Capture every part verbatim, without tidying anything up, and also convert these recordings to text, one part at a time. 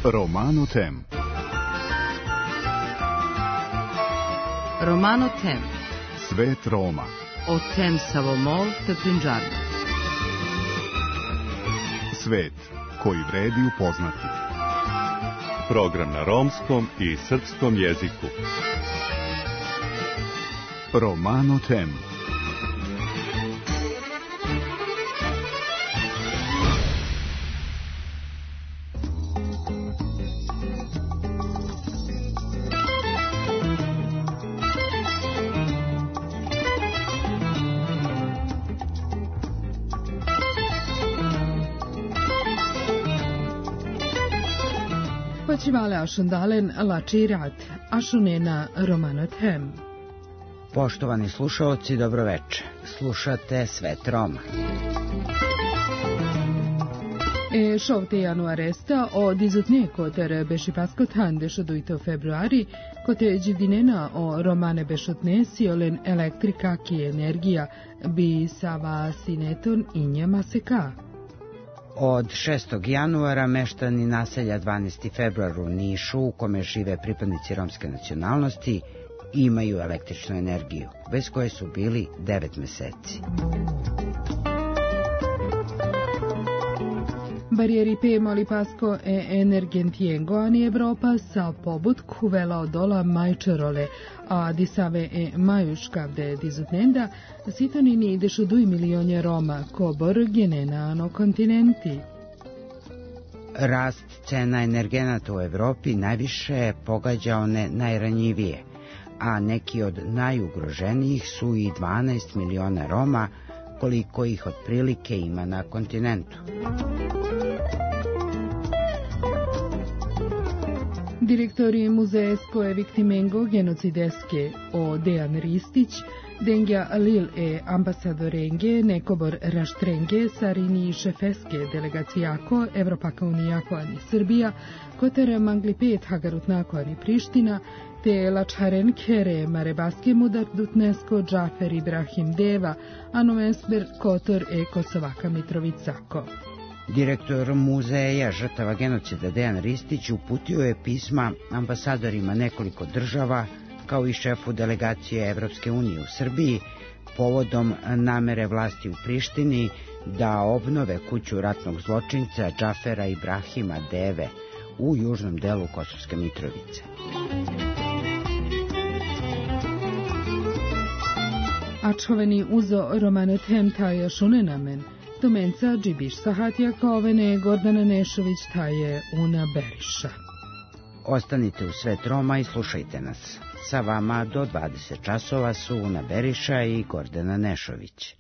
Romano Tem. Romano Tem. Svet Roma. O tem Savomol te Punjabi. Svet koji vredi upoznati. Program na romskom i srpskom jeziku. Romano Tem. Počivale ašundalen lačirat, ašunena Romano Tem. Poštovani slušaoci, dobroveče. Slušate Svet Roma. E šovte januaresta o dizutne koter bešipasko tan dešoduito februari, kote dživdinena o romane bešotne siolen elektrika ki energija bi sava sineton injama seka. Od šestog januara meštani naselja dvanaesti februar u Nišu, u kome žive pripadnici romske nacionalnosti, imaju električnu energiju, bez koje su bili devet meseci. Barijeri pe moli pasko e energentiengo ani Evropa sa pobut kuvela odola majčerole, a disave e majuškavde dizutnenda, sitonini dešuduj milionje Roma, kobor genena ano kontinenti. Rast cena energenata u Evropi najviše pogađa one najranjivije, a neki od najugroženijih su i dvanaest miliona Roma, koliko ih otprilike ima na kontinentu. Direktori muzeesko viktimengo genocideske o Dejan Ristić, Dengja Lil e ambasadorenge nekobor raštrenge sarini šefeske delegacijako Evropaka unijako ani Srbija, kotere mangli pet hagarutnako ani Priština, te lačharen kere marebaske mudar dutnesko Džafer Ibrahim Deva, anomesber kotor e Kosovaka Mitrovicako. Direktor muzeja žrtava genocida Dejan Ristić uputio je pisma ambasadorima nekoliko država, kao i šefu delegacije Evropske unije u Srbiji, povodom namere vlasti u Prištini da obnove kuću ratnog zločinca Džafera Ibrahima Deve u južnom delu Kosovske Mitrovice. Ačhoveni uzo Romano Tem taje šunenamen, Domenca Džibiš Sahatija Kovene, Gordana Nešović taje Una Beriša. Ostanite u Svet Roma i slušajte nas. Sa vama do dvadeset časova su Una Beriša i Gordana Nešović.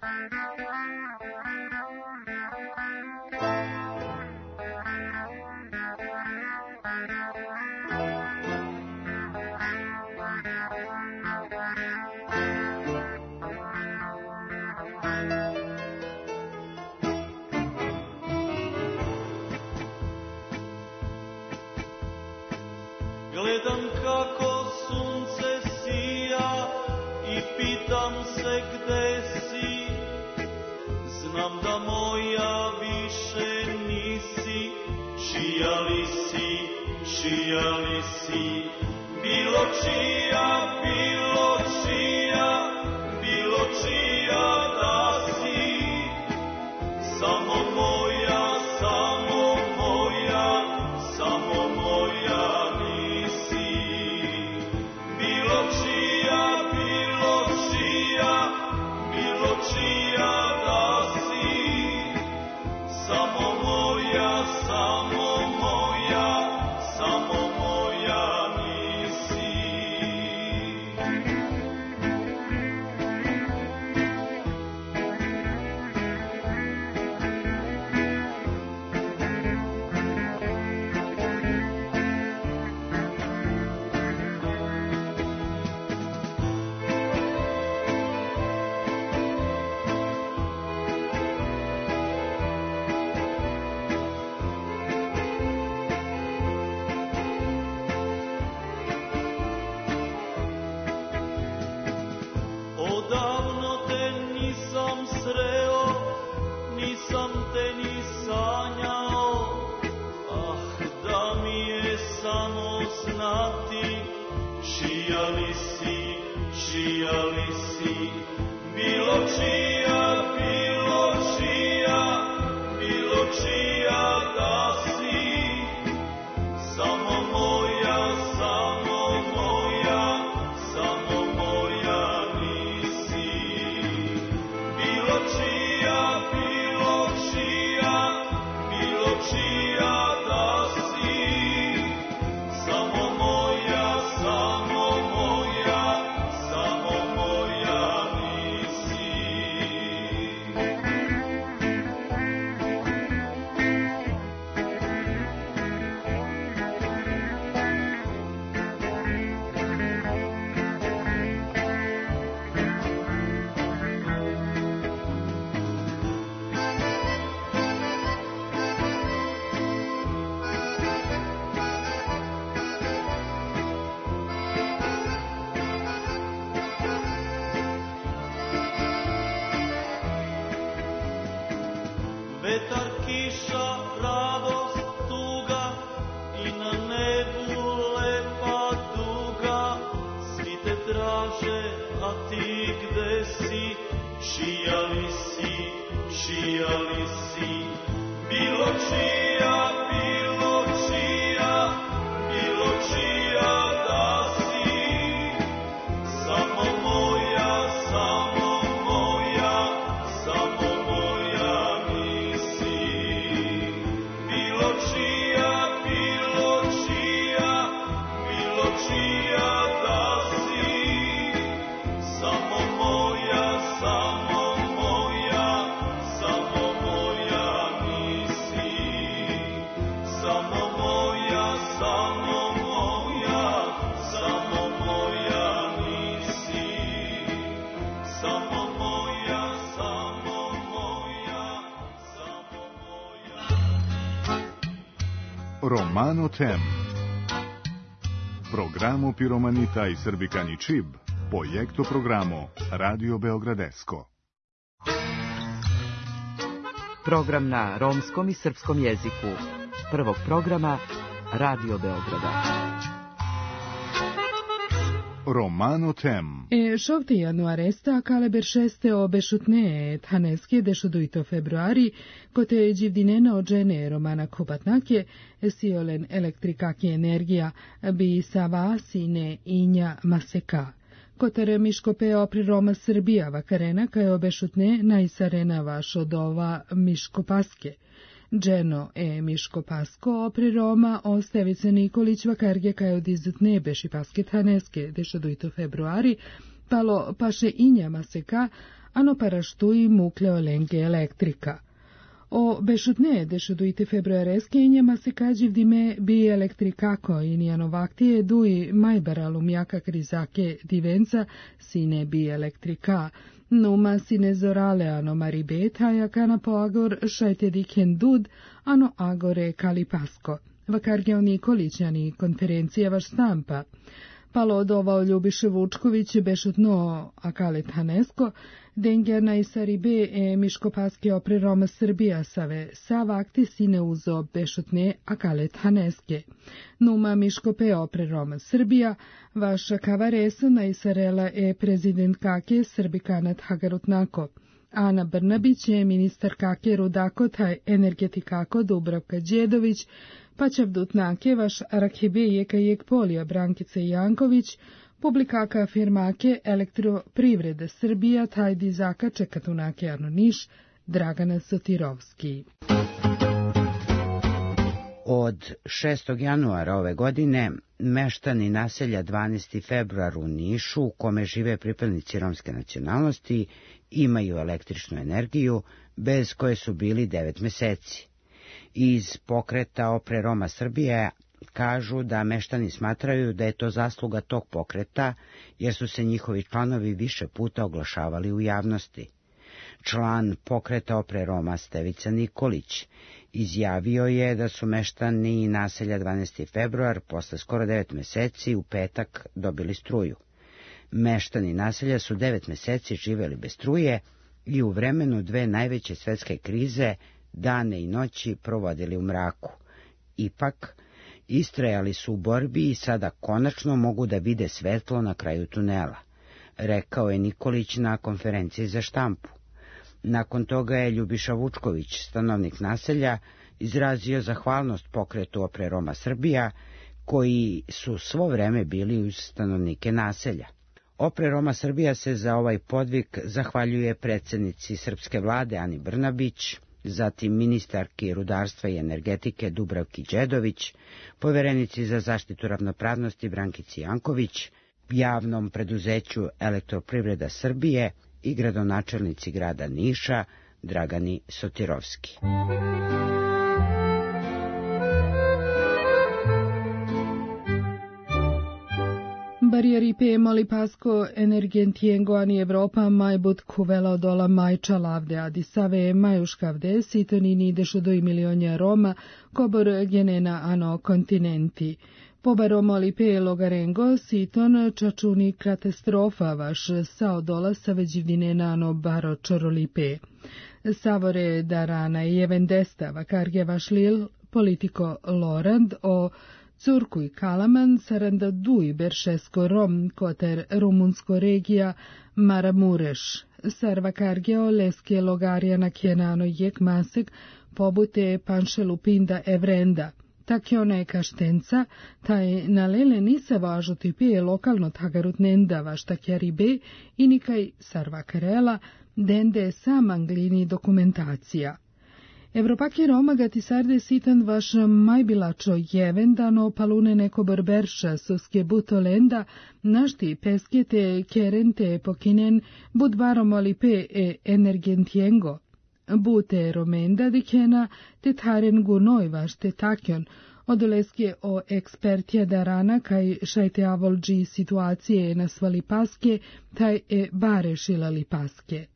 Gledam kako sunce sija i pitam se gde si. Znam da moja više nisi, čija li si, čija li si. Bilo čija, bilo čija, bilo čija da si. Samo moja, samo moja, samo moja. li si, čija li si, bilo čija, bilo čija, bilo čija da si, samo moja, samo moja, samo moja nisi. Bilo čija, bilo čija, bilo čija da si, samo moja, samo moja, samo moja nisi. Vetar, kiša, radost, tuga i na nebu lepa duga, svi te traže, a ti gde si, čija li si, čija li si, bilo čija, bilo čija, bilo čija da si, samo moja, samo moja, samo moja nisi. Bilo čija, bilo čija, bilo čija da si, samo moja, samo moja, samo moja nisi. Samo moja, samo moja, samo moja nisi. Samo moja, samo moja, samo moja. Romano Tem. Programo Piromanita i Srbikani Čib, projekto programo Radio Beogradesko. Program na romskom i srpskom jeziku. Prvog programa Radio Beograda. Romano Tem. E šovte januaresta kale beršeste o bešutne thaneske dešoduito februari, kote đivdinena ođene Romana Kobatnake, siolen elektrikaki energija bi sa vasine inja maseka. Kotere miškope opri Roma Srbija vakarena kaje obešutne najsarena vaš od ova miškopaske. Dženo e miškopasko opri Roma Ostevice Nikolić vakarge kaje od izutne bešipaske thaneske dešoduito februari, palo paše inja maseka, ano paraštui mukleolenge elektrika. O bešutne dešoduite februareske inja maseka đivdime bi elektrikako inijano vaktije dui majbaralum jaka krizake divenca sine bi elektrika. Numa sine zorale ano maribeta jakana po agor šajte diken dud ano agore kalipasko. Vakarge o Nikolićani konferencija vaš stampa. Palo odovao Ljubiše Vučković bešutno akale thanesko, dengerna i saribe e miškopaske opre Roma Srbija save sa vakti sine uzo bešutne akale thaneske. Numa miškope opre Roma Srbija, vaša kavaresa na isarela e prezident kake Srbikanat Hagarutnako. Ana Brnabić je ministar kake Rudako taj energetikako Dubravka Đedović, pa Čavdutnake vaš Rakhebeje kajeg Polija Brankice Janković, publikaka firmake Elektroprivrede Srbija taj dizaka Čekatunake Arnoniš Dragana Sotirovski. Od šestog januara ove godine meštani naselja dvanaesti februar u Nišu, u kome žive pripadnici romske nacionalnosti, imaju električnu energiju, bez koje su bili devet meseci. Iz pokreta Opre Roma Srbije kažu da meštani smatraju da je to zasluga tog pokreta, jer su se njihovi članovi više puta oglašavali u javnosti. Član pokreta Opre Roma Stevica Nikolić izjavio je da su meštani naselja dvanaesti februar posle skoro devet meseci u petak dobili struju. Meštani naselja su devet meseci živeli bez struje i u vremenu dve najveće svetske krize dane i noći provodili u mraku. Ipak, Istrajali su u borbi i sada konačno mogu da vide svetlo na kraju tunela, rekao je Nikolić na konferenciji za štampu. Nakon toga je Ljubiša Vučković, stanovnik naselja, izrazio zahvalnost pokretu Opre Roma Srbija, koji su svo vreme bili uz stanovnike naselja. Opre Roma Srbija se za ovaj podvig zahvaljuje predsjednici srpske vlade Ani Brnabić, zatim ministarki rudarstva i energetike Dubravki Đedović, poverenici za zaštitu ravnopravnosti Brankici Janković, javnom preduzeću Elektroprivreda Srbije i gradonačelnici grada Niša Dragani Sotirovski. Barrieripe Molipasko Energentiengo ani Evropa majbut kuvela dola majča lavde adisave majuškavde sitonini dešudo i milionja Roma kobor genena ano kontinenti. Pobaro Molipe Logarengo siton čačuni katastrofa vaš sao dola saveđivdine ano baro čorolipe. Savore darana i evendesta vakarge vaš lil politiko Lorand o Curku i Kalaman saranda duj beršesko rom koter rumunsko regija Maramureš. Sarva kargeo leske logarija na kjenano jek masek pobute panšelu pinda evrenda. Takiona je kaštenca, taj nalele nisa važu tipe lokalno tagarut nenda vaštakjaribe i nikaj sarva karela dende sam anglini dokumentacija. Evropaki Roma gatisarde sitan vaš majbilačo jevendano palune neko berberša soske butolenda našti peskete kerente pokinen budvarom olipe e energentiengo. Bute romenda dikena te taren gunoj vaš te takjon, odoleske o ekspertija darana kaj šajte avolđi situacije na svali paske, taj e bare šilali paske.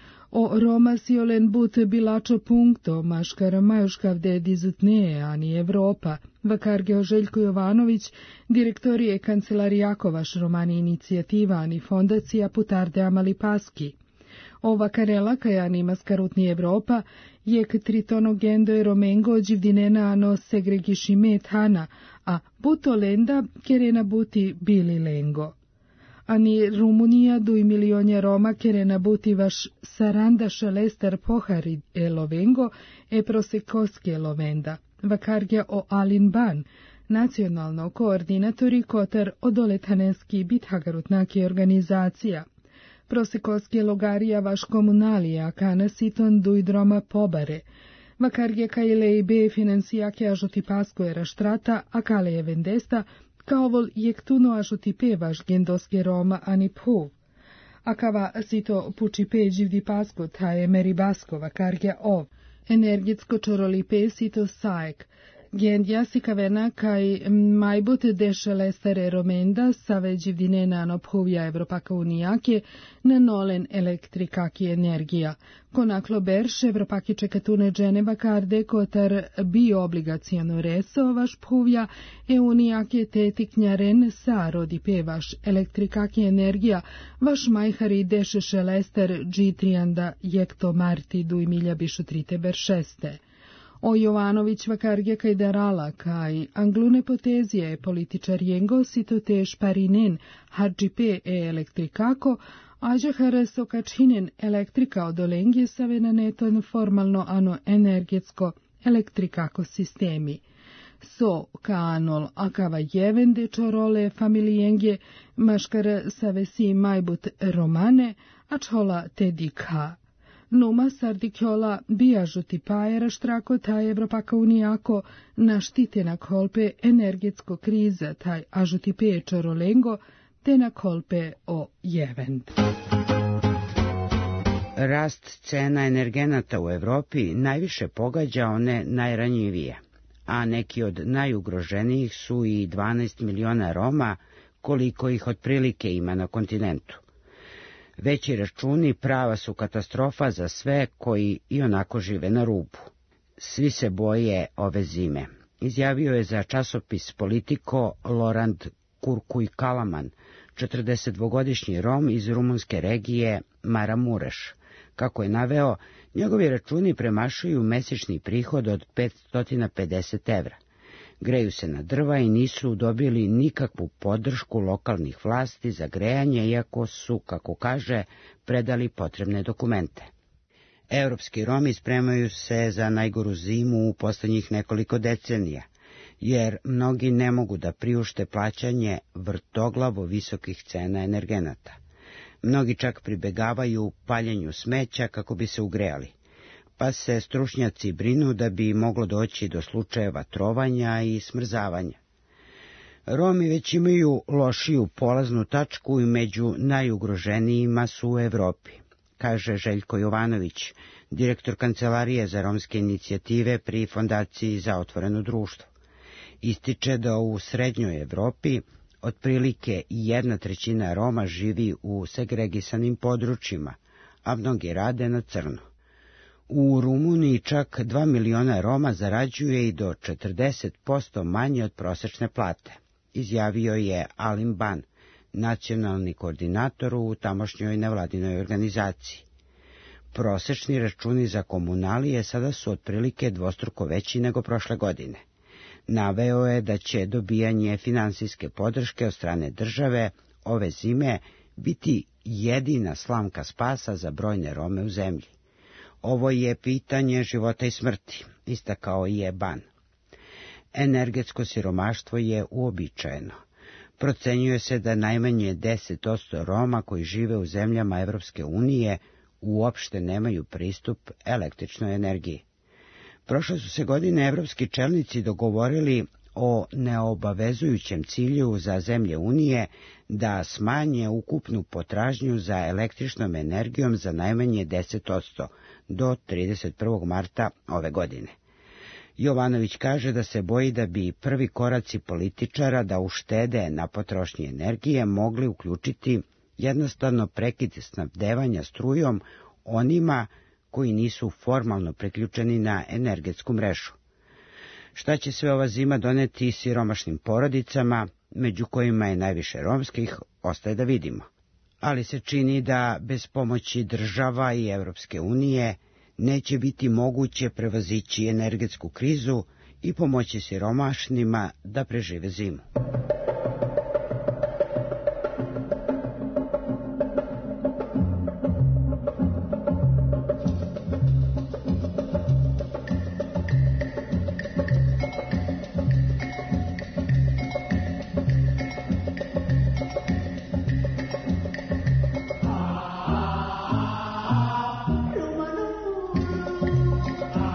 O Roma siolen but bilačo punkto, maškara majuškavde dizutneje, ani Evropa, vakargeo Željko Jovanović, direktorije Kancelarijako Romani inicijativa, ani fondacija Putarde Amali Paski. O vakarela, kajani maskarutni Evropa, jek tritono gendo e romengo đivdinena ano segregišime tana, a buto lenda kerena buti bili lengo. Ani Rumunija duj milionja Roma kerena buti vaš saranda šelester pohari e lovengo e prosekoske lovenda. Vakargja o Alin Ban, nacionalno koordinatori kotar odoletaneski bithagarutnaki organizacija. Prosekoske logarija vaš komunalija kana siton duj droma pobare. Vakargja kajle i be finansijake ažoti pasko era štrata, a kale je vendesta, kao vol jektuno ažoti pe vaš gendoske Roma ani phuv. Akava sito puči pe živdi pasko taje meri basko vakargja ov. Energetsko čoroli pe sito saek. Gendja sikavena kaj majbut dešale stare romenda save živdine nano phuvja Evropaka unijake na nolen elektrikaki energija. Konaklo berš Evropaki čekatune dženeva karde kotar bi obligacijano reso vaš phuvja e unijake tetiknjaren sa rodi pe vaš elektrikaki energija vaš majhari deše šelester džitrianda jekto marti duj milja bišu trite beršeste. O Jovanović vakargja kaj darala, kaj anglune potezije političar jengo sito te šparinen harđipe e elektrikako, ađahara sokačhinen elektrika odolengje save na neton formalno ano energetsko elektrikako sistemi. So kanol akava jevende čorole familijengje maškara save si majbut romane, a čola te dikha. Numa sardikjola bijažuti pajera štrako taj Evropaka unijako naštite na kolpe energetsko kriza taj ažuti pe čorolengo te na kolpe o jevend. Rast cena energenata u Evropi najviše pogađa one najranjivije, a neki od najugroženijih su i dvanaest miliona Roma, koliko ih otprilike ima na kontinentu. Veći računi prava su katastrofa za sve koji i onako žive na rubu. Svi se boje ove zime, izjavio je za časopis Politico Lorand Kurkuj Kalaman, četrdesetdvogodišnji Rom iz rumunske regije Maramureš. Kako je naveo, njegovi računi premašuju mesečni prihod od petsto pedeset evra. Greju se na drva i nisu dobili nikakvu podršku lokalnih vlasti za grejanje, iako su, kako kaže, predali potrebne dokumente. Evropski Romi spremaju se za najgoru zimu u poslednjih nekoliko decenija, jer mnogi ne mogu da priušte plaćanje vrtoglavo visokih cena energenata. Mnogi čak pribegavaju paljenju smeća kako bi se ugrejali, pa se stručnjaci brinu da bi moglo doći do slučajeva trovanja i smrzavanja. Romi već imaju lošiju polaznu tačku i među najugroženijima su u Evropi, kaže Željko Jovanović, direktor Kancelarije za romske inicijative pri Fondaciji za otvoreno društvo. Ističe da u srednjoj Evropi otprilike jedna trećina Roma živi u segregisanim područjima, a mnogi rade na crno. U Rumuniji čak dva miliona Roma zarađuje i do četrdeset posto manje od prosečne plate, izjavio je Alim Ban, nacionalni koordinator u tamošnjoj nevladinoj organizaciji. Prosečni računi za komunalije sada su otprilike dvostruko veći nego prošle godine. Naveo je da će dobijanje finansijske podrške od strane države ove zime biti jedina slamka spasa za brojne Rome u zemlji. Ovo je pitanje života i smrti, istakao je Ban. Energetsko siromaštvo je uobičajeno. Procenjuje se da najmanje deset posto Roma koji žive u zemljama Evropske unije uopšte nemaju pristup električnoj energiji. Prošle su se godine evropski čelnici dogovorili o neobavezujućem cilju za zemlje Unije da smanje ukupnu potražnju za električnom energijom za najmanje deset posto do trideset prvog marta ove godine. Jovanović kaže da se boji da bi prvi koraci političara da uštede na potrošnji energije mogli uključiti jednostavno prekid snabdevanja strujom onima koji nisu formalno priključeni na energetsku mrežu. Šta će sve ova zima doneti siromašnim porodicama, među kojima je najviše romskih, ostaje da vidimo. Ali se čini da bez pomoći država i Evropske unije neće biti moguće prevazići energetsku krizu i pomoći siromašnima da prežive zimu.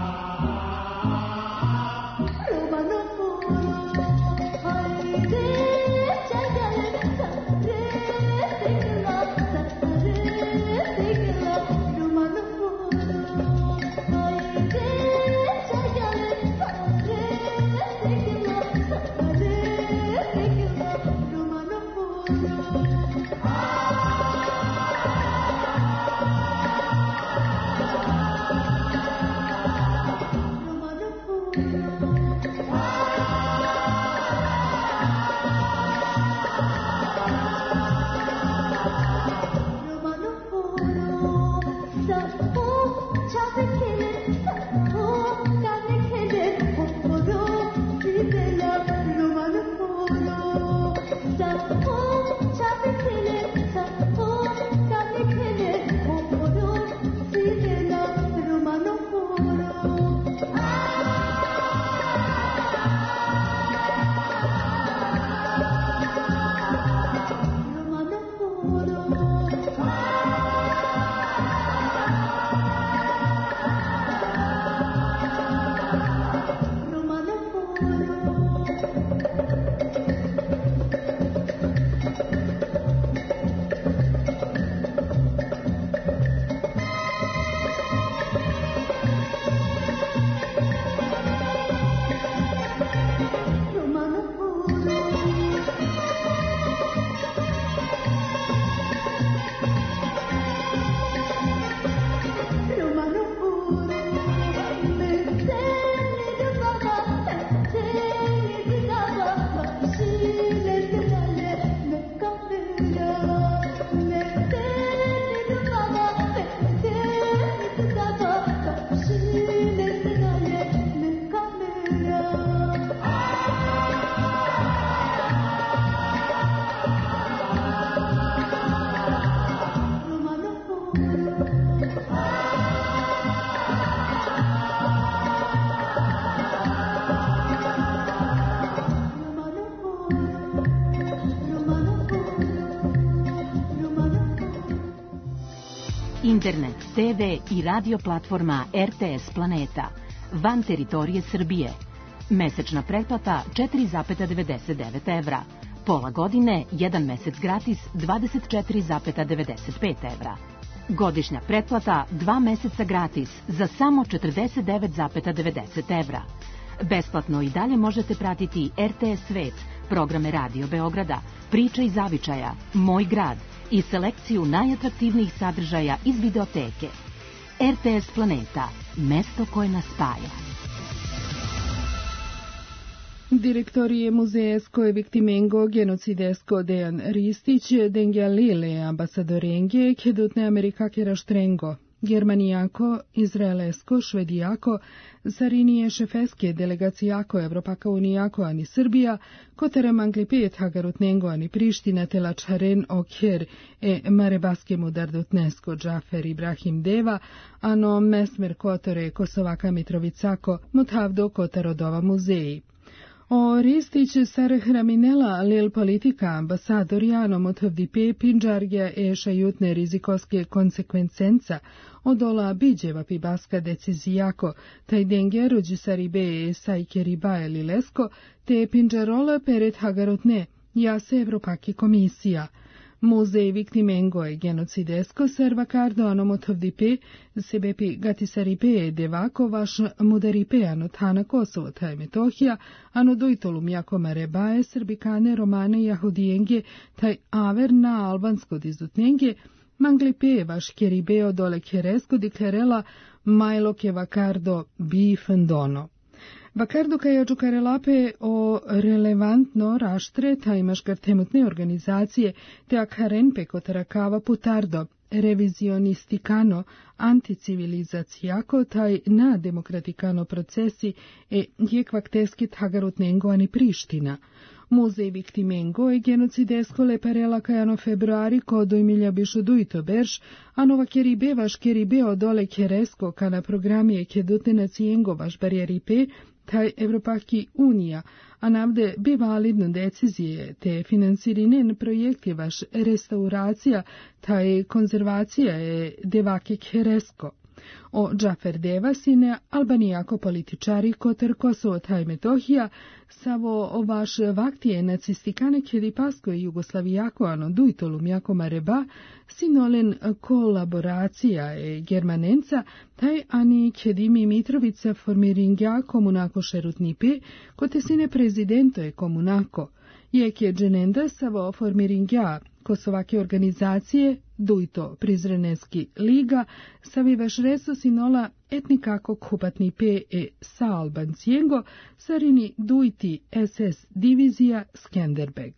Hey internet, te ve i radio platforma R T S Planeta, van teritorije Srbije. Mesečna pretplata četiri zarez devedeset devet evra. Pola godine, jedan mesec gratis, dvadeset četiri zarez devedeset pet evra. Godišnja pretplata, dva meseca gratis, za samo četrdeset devet zarez devedeset evra. Besplatno i dalje možete pratiti R T S Svet, programe Radio Beograda, Priče iz zavičaja, Moj grad i selekciju najatraktivnijih sadržaja iz videoteke. R T S Planeta, mesto koje nas spaja. Direktorije muzejesko evictimengo genocidesko Dejan Ristić, dengja lile ambasadorenge kedutne Amerikake raštrengo, germanijako, izraelesko, švedijako, sarinije šefeske delegacijako Evropaka unijako ani Srbija, kotere manglipet hagarutnengo ani Priština telačaren okjer e marebaskemu dardutnesko Džafer Ibrahim Deva, ano mesmer kotore Kosovaka Mitrovicako, mutavdo kotarodova muzeji. O Ristić sar hraminela lel politika ambasador Jano motovdipe pinđargja e šajutne rizikoske konsekvencenca odola biđeva pibaska decizijako, taj denge rođi saribe e sajke ribaje lilesko, te pinđarola peret hagarotne, jase Evropaki komisija. Muzej Victimengo e genocidesko serva cardo ano motovdipe, sebepi gatisaripe devako vaš mudaripe ano tana Kosovo taj Metohija, ano dojtolum jako marebaje, srbikane, romane, jahudijenge, taj aver na albansko dizutnenge, manglipe vaš keribeo dole keresko diklerela majlo ke vacardo bifendono. Vacardo kaja džukarelape o relevantno raštre tajmaš gartemutne organizacije te akaren pekotarakava putardo, revizionistikano, anticivilizacijako taj na demokratikano procesi e jekvakteskit hagarutnengo ani Priština. Muzej Victimengo e genocidesko leparela kajano februari kodo imilja bišu dujto berš, a nova keribe vaš keribeo dole keresko kana programije kedutne nacijengo vaš barjeripe, taj Evropaki unija, a navde bi validno decizije te financirinen projekti vaš restauracija, taj konzervacija je devaki keresko. O Džafer Deva sine albanijako političari koter Kosovo taj Metohija, savo o vaš vaktije nacistikane kedipasko i jugoslavijako ano dujtolum jako mareba, sinolen kolaboracija e germanenca, taj ani kedimi Mitrovica formiringja komunako šerutnipe, kote sine prezidento je komunako. Jek je dženenda savo formiringja kosovake organizacije, dujto Prizreneski liga, savi vaš reso sinola etnikako kupatni pe e sa Albancijengo, sarini dujti es es divizija Skenderbeg.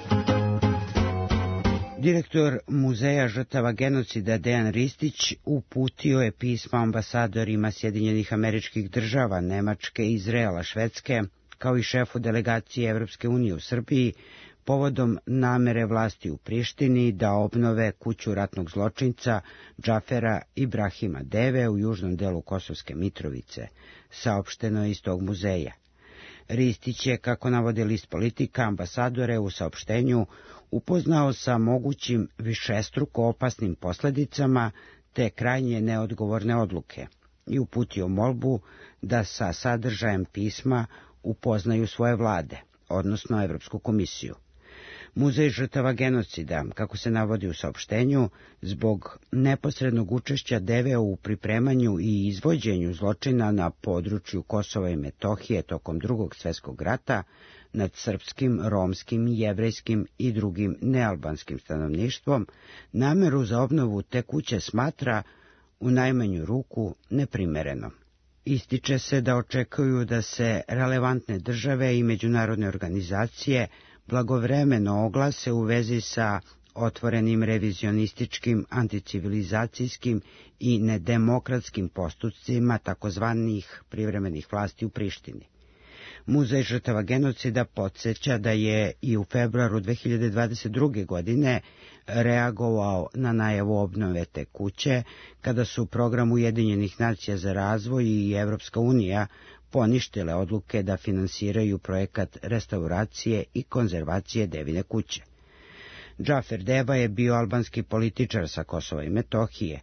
Direktor Muzeja žrtava genocida Dejan Ristić uputio je pismo ambasadorima Sjedinjenih Američkih Država, Nemačke, Izraela, Švedske, kao i šefu delegacije Evropske unije u Srbiji, povodom namere vlasti u Prištini da obnove kuću ratnog zločinca Džafera Ibrahima Deve u južnom delu Kosovske Mitrovice, saopšteno je iz tog muzeja. Ristić je, kako navodi list Politika, ambasadore u saopštenju upoznao sa mogućim višestruko opasnim posledicama te krajnje neodgovorne odluke i uputio molbu da sa sadržajem pisma upoznaju svoje vlade, odnosno Evropsku komisiju. Muzej žrtava genocida, kako se navodi u saopštenju, zbog neposrednog učešća Deve u pripremanju i izvođenju zločina na području Kosova i Metohije tokom Drugog svjetskog rata nad srpskim, romskim, jevrejskim i drugim nealbanskim stanovništvom, nameru za obnovu te kuće smatra u najmanju ruku neprimerenom. Ističe se da očekuju da se relevantne države i međunarodne organizacije blagovremeno oglase u vezi sa otvorenim revizionističkim, anticivilizacijskim i nedemokratskim postupcima takozvanih privremenih vlasti u Prištini. Muzej žrtava genocida podsjeća da je i u februaru dve hiljade dvadeset druge. godine reagovao na najavu obnove te kuće, kada su program Ujedinjenih nacija za razvoj i Evropska unija poništile odluke da finansiraju projekat restauracije i konzervacije Devine kuće. Džafer Deva je bio albanski političar sa Kosova i Metohije,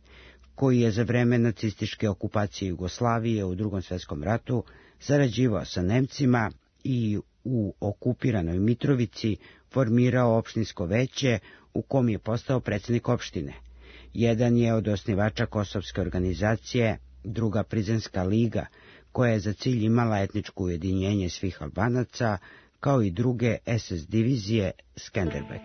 koji je za vreme nacističke okupacije Jugoslavije u Drugom svjetskom ratu sarađivao sa Nemcima i u okupiranoj Mitrovici formirao opštinsko veće u kom je postao predsjednik opštine. Jedan je od osnivača kosovske organizacije, druga Prizrenska liga, koja je za cilj imala etničko ujedinjenje svih Albanaca, kao i druge es es divizije Skenderbeg.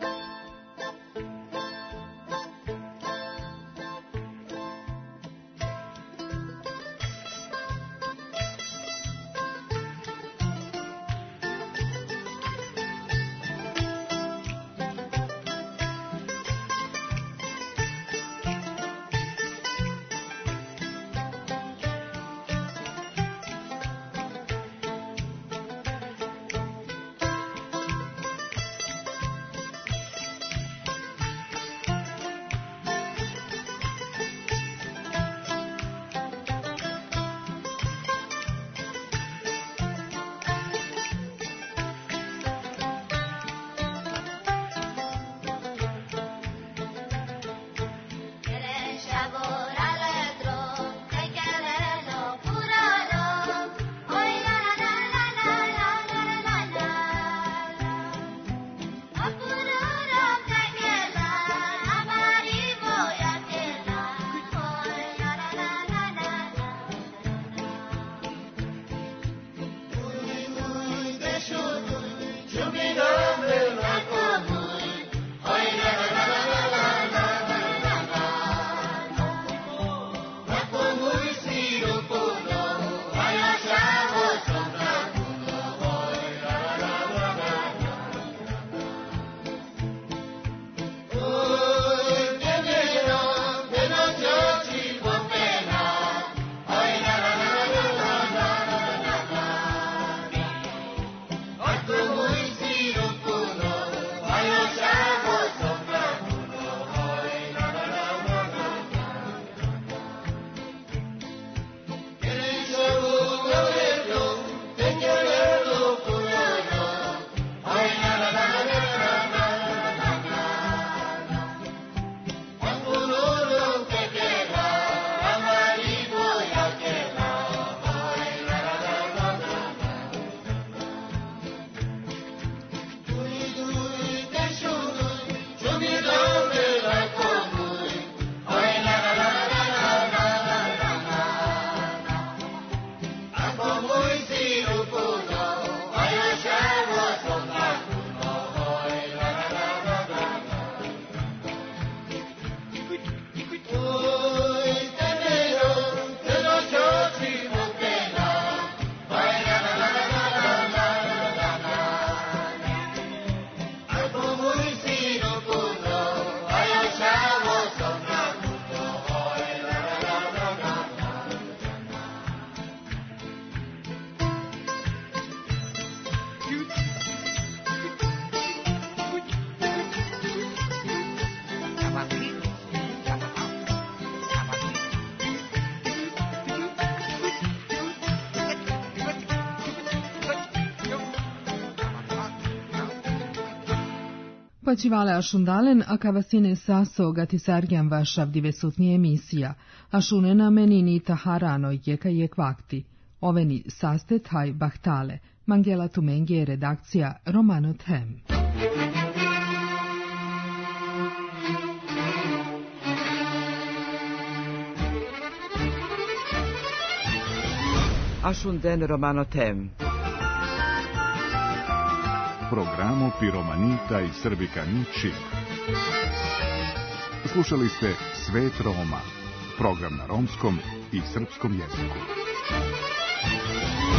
Pačivale ašundalen, a kavasine saso gatisargjan vašav divesutni emisija, ašunena menini taharano jeka jek vakti. Oveni saste taj bahtale, Mangela Tumenge redakcija Romano Them. Ašunden Romano Tem. Programo Piromanita i Srbikani Čib. Slušali ste Svet Roma, program na romskom i srpskom jeziku.